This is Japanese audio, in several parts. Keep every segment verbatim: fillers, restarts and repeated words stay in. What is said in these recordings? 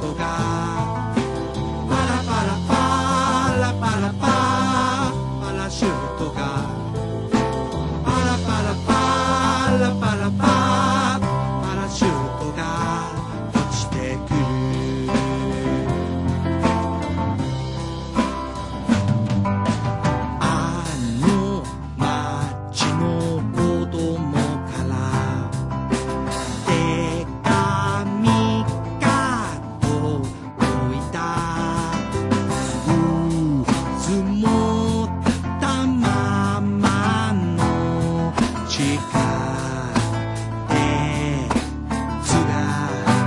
トがパラパラパラパラパパラシュートがパラパラパラパラパパラシュートが落ちてくあの街の子供から手紙が届いたうつもったままの地下鉄が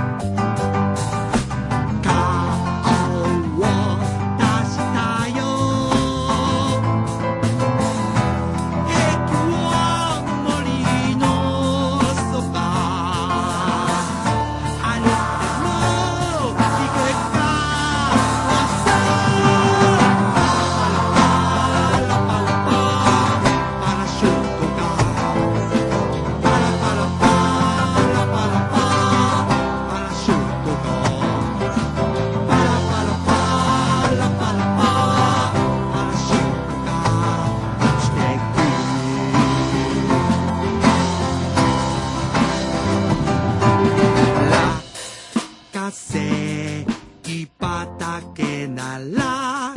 顔を出したよ駅を森のそば歩いても行くかさパラパラパパラシュートがパラパラパラパラパパラシュートがパラパラパラパラパパラシュートが落ちてく落花生畑なら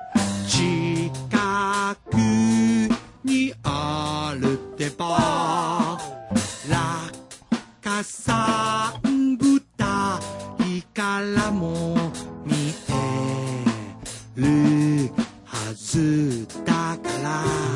近くにあるってば落花さん舞台からも見えるはずだから